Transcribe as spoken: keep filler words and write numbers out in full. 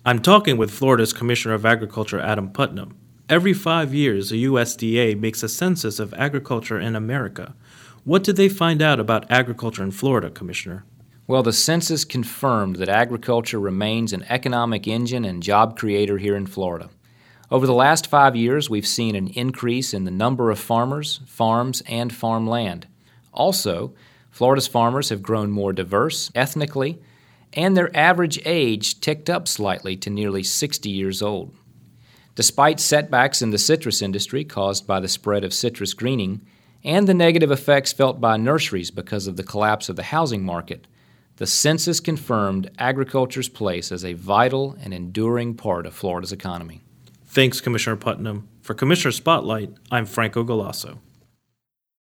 I'm talking with Florida's Commissioner of Agriculture, Adam Putnam. Every five years, the U S D A makes a census of agriculture in America. What did they find out about agriculture in Florida, Commissioner? Well, the census confirmed that agriculture remains an economic engine and job creator here in Florida. Over the last five years, we've seen an increase in the number of farmers, farms, and farmland. Also, Florida's farmers have grown more diverse ethnically, and their average age ticked up slightly to nearly sixty years old. Despite setbacks in the citrus industry caused by the spread of citrus greening and the negative effects felt by nurseries because of the collapse of the housing market, the census confirmed agriculture's place as a vital and enduring part of Florida's economy. Thanks, Commissioner Putnam. For Commissioner Spotlight, I'm Franco Galasso.